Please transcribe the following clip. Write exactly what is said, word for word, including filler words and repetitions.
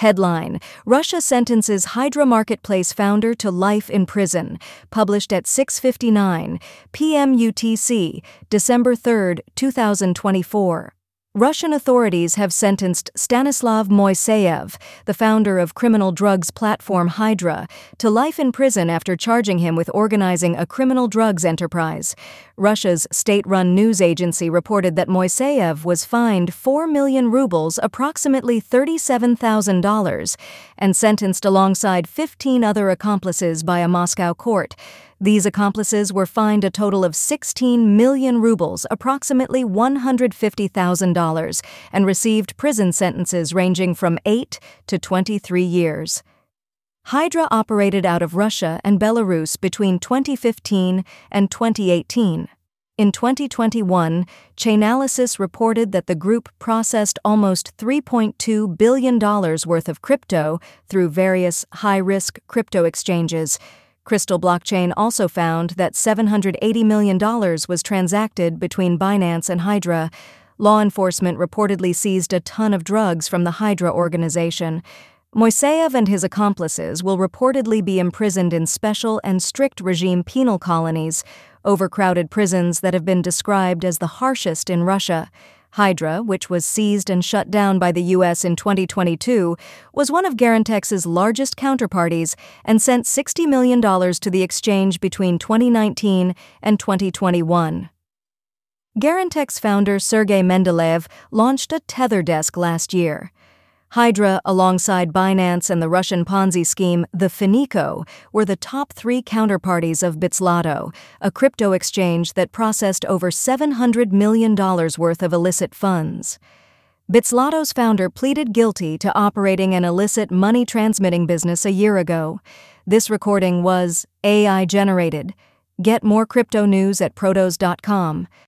Headline: Russia sentences Hydra Marketplace founder to life in prison. Published at six fifty-nine p m U T C, December third, two thousand twenty-four. Russian authorities have sentenced Stanislav Moiseyev, the founder of criminal drugs platform Hydra, to life in prison after charging him with organizing a criminal drugs enterprise. Russia's state-run news agency reported that Moiseyev was fined four million rubles, approximately thirty-seven thousand dollars, and sentenced alongside fifteen other accomplices by a Moscow court. These accomplices were fined a total of sixteen million rubles, approximately one hundred fifty thousand dollars, and received prison sentences ranging from eight to twenty-three years. Hydra operated out of Russia and Belarus between twenty fifteen and twenty eighteen. In twenty twenty-one, Chainalysis reported that the group processed almost three point two billion dollars worth of crypto through various high-risk crypto exchanges. Crystal Blockchain also found that seven hundred eighty million dollars was transacted between Binance and Hydra. Law enforcement reportedly seized a ton of drugs from the Hydra organization. Moiseyev and his accomplices will reportedly be imprisoned in special and strict regime penal colonies, overcrowded prisons that have been described as the harshest in Russia. Hydra, which was seized and shut down by the U S in twenty twenty-two, was one of Garantex's largest counterparties and sent sixty million dollars to the exchange between twenty nineteen and twenty twenty-one. Garantex founder Sergey Mendeleev launched a Tether desk last year. Hydra, alongside Binance and the Russian Ponzi scheme The Finico, were the top three counterparties of Bitslato, a crypto exchange that processed over seven hundred million dollars worth of illicit funds. Bitslato's founder pleaded guilty to operating an illicit money-transmitting business a year ago. This recording was A I-generated. Get more crypto news at protos dot com.